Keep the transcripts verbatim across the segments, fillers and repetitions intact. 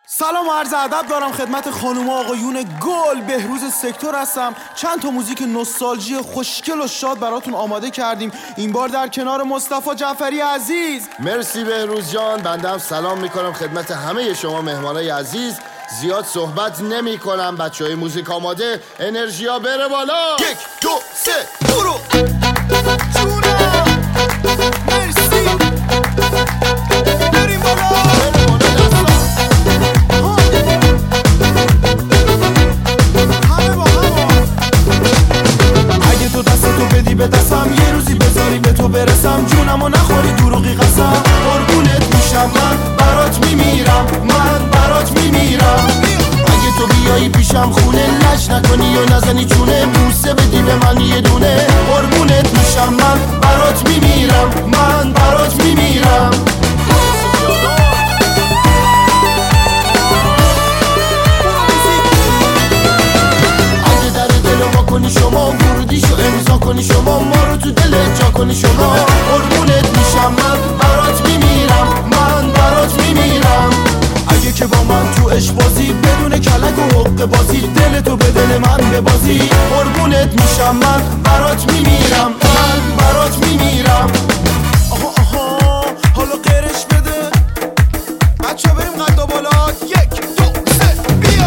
سلام و عرض ادب دارم خدمت خانم و آقایون گل. بهروز سکتور هستم. چند تا موزیک نوستالژی خوشگل و شاد براتون آماده کردیم، این بار در کنار مصطفی جعفری عزیز. مرسی بهروز جان. بنده هم سلام میکنم خدمت همه شما مهمانای عزیز. زیاد صحبت نمی کنم، بچه های موزیک آماده، انرژیا بره بالا. یک دو سه برو جونم. مرسی بریم بالا. تو دستتو بدی به دستم، یه روزی بذاری به تو برسم، جونمو نخوری دروغی قسم. قربونت میشم، من برات میمیرم، من برات میمیرم. اگه تو بیایی پیشم خونه، لج نکنی و نزنی چونه، بوسه بدی به من یه دونه. قربونت میشم، من برات میمیرم، من برات میمیرم. کنی شما ورودیشو امضا کنی شما، ما رو تو دلت جا کنی شما. قربونت میشم، من برات میمیرم، من برات میمیرم. اگه که با من تو عشق بازی، بدون کلک و حق بازی، دلتو به دل من ببازی. قربونت میشم، من برات میمیرم، من برات میمیرم. آها آها حالا قرش بده بچه ها، بریم قد و بالات. یک دو سه بیا.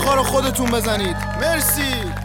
آخر رو خودتون بزنید. مرسی.